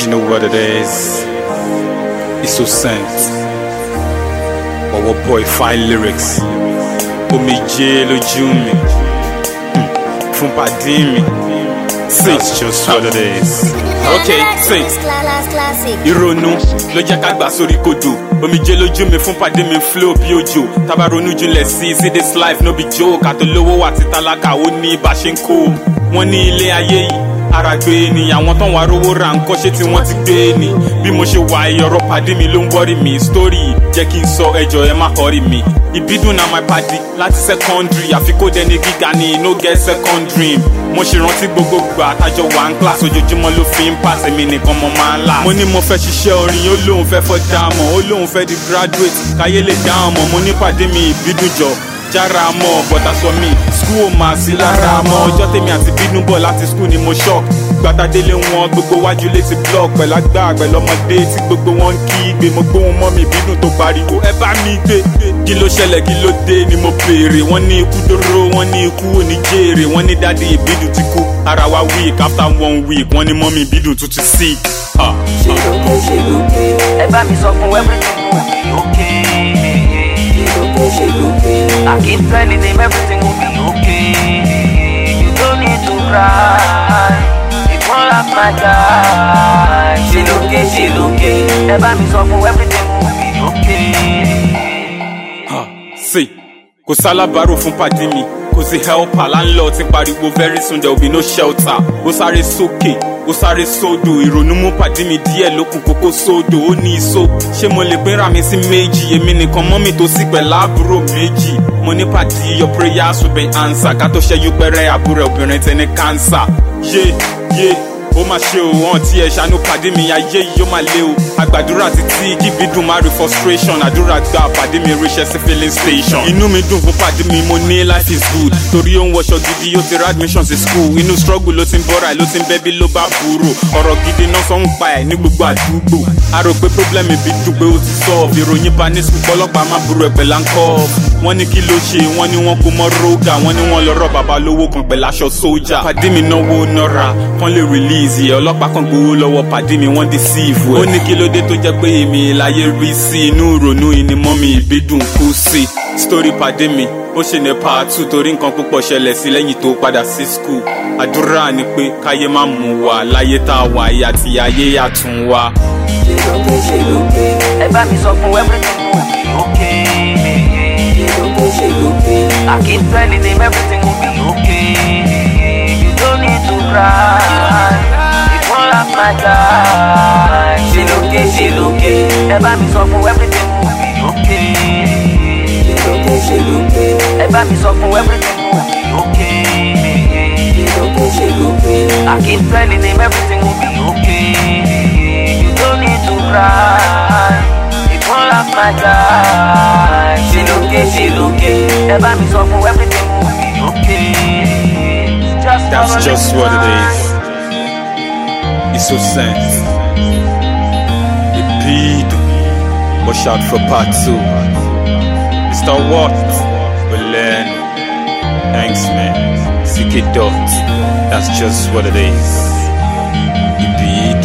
You know what it is? It's so sent. Our boy fine lyrics. Omijé lójú mi. Fún pàdé mi. That's just what it is. Okay, say. Ìrònú ló jẹ́ ká gbà sórí kodò. Omijé lójú mi fún pàdé mi flow bí òjò. Tábà ronú jinlẹ̀ sí see this life no be joke. Àtolówó àti tálákà ó ní bá ṣe ń kó. Wọ́n ní ilé ayé yìí ara gbé ni àwọn tán wà rówó ra nǹkan ṣé tí wọ́n ti gbé ni. Bí mo ṣe wà ìyọ̀rọ̀ pàdé mi ló ń worry mi. Story jẹ́ kí n sọ ẹjọ́ ẹ má hurry mi. Ìbídùn na my party láti secondary. Àfi kó dẹni gíga ni no get second dream. Mo ṣe rántí gbogbo gbà àtàjọ wà ń class ojoojúmọ́ ló fi ń pass èmi nìkan mo máa ń là. Mo ní mo fẹ́ ṣiṣẹ́ orin ó lóun fẹ́ fọ́ dáàmọ̀ ó lóun fẹ́ di graduate káyé lè dáàmọ̀ mo ní pàdé mi Ìbídùn jọ jára mọ́ bọ́tà sọ mí school ò máa sí lára mọ́ ọjọ́ tèmi àti Ìbídùn bọ̀ láti school ni mo shock gbàtàdélé wọn gbogbo wájú létí block pẹ̀lú àgbà pẹ̀lọ́mọdé tí gbogbo wọn ń kí gbé mo gbóhùn mọ́ mi Ìbídùn tó pariwo ẹ bá mi gbé kí ló ṣẹlẹ̀ kí ló dé ni mo béèrè wọ́n ní ikú dóró wọ́n ní ikú oníjèrè wọ́n ní dádì Ìbídùn ti kú ara wa week after 1 week wọ́n ní mọ́mí Ìbídùn tún ti sick. Ṣé lókè ẹ bá mi sọ fún everything will be okay. I keep telling him everything will be okay. You don't need to cry. It won't last my time. Ṣé lókè ẹ bá mi sọ fún everything will be okay. See, kò sálábàárò fún pàdé mi kò sí helper landlord ti pariwo very soon there will be no shelter. Ó sáré sókè ó sáré sódò ìrònú mú pàdé mi díẹ̀ lókun kókó sódò ó ní iṣó ṣé mo lè pínra mi sí méjì èmi nìkan mọ́ mi tó sì pẹ̀lú àbúrò méjì mo ní pàdé your prayers will be answer ká tó ṣẹ́yún pẹ́rẹ́ àbúrò obìnrin tẹ́ ní cancer yé ó máa ṣe o hàn tí ẹ ṣàánú pàdé mi ayé yìí ó máa lé o àgbàdúrà títí kí Ìbídùn má rí frustration àdúrà gba pàdé mi ríṣẹ́ sí filling station inú mi dùn fún pàdé mi mo ní life is good torí ó ń wọṣọ gidi ó ti ra admission sí school inú struggle ló ti ń bọ́ra ló ti ń bẹ́bí ló bá burú ọ̀rọ̀ gidi náà sọ ń pa ẹ̀ ní gbogbo àdúgbò a rò pé problem Ìbídùn pé ó ti solve ìròyìn bá ní school ọlọ́pàá má burú ẹ̀ pẹ̀lú àǹkọ́ wọ́n ní kí ló ṣe wọ́n ní wọ́n kó mọ́ rógà wọ́n ní wọ́n lọ́rọ̀ bàbá lówó kan pẹ̀lú aṣọ sójà pàdé mi náwó nọ́ra kán lè release yẹ ọlọ́pàá kan gbowó lọ́wọ́ pàdé mi wọ́n deceive ẹ̀ ó ní kí ló dé tó jẹ́ pé èmi láyé rí sí inú ìrònú ìnímọ́ mi Ìbídùn kú sí story pàdé mi ó ṣe ní part 2 torí nǹkan púpọ̀ ṣẹlẹ̀ sí lẹ́yìn tó padà sí school àdúrà ni pé káyé má mú wa láyé tá a wà ìyá tí ayé àtún wa. Ṣé lókè ẹ bá mi sọ fún everything will be okay. I keep telling him everything will be okay. You don't need to cry. It won't last my time. Ṣé lókè ẹ bá mi sọ fún everything will be okay. Ẹ bá mi sọ fún everything will be okay. I keep telling him everything will be okay. You don't need to cry. It won't last my time. Ṣé lókè ẹ bá mi sọ fún everything will be okay. That's just what it is. It's so sent. Ìbídùn watch out for part 2. Mr. What? Belen. Thanks man. CK Dot. That's just what it is. Ìbídùn.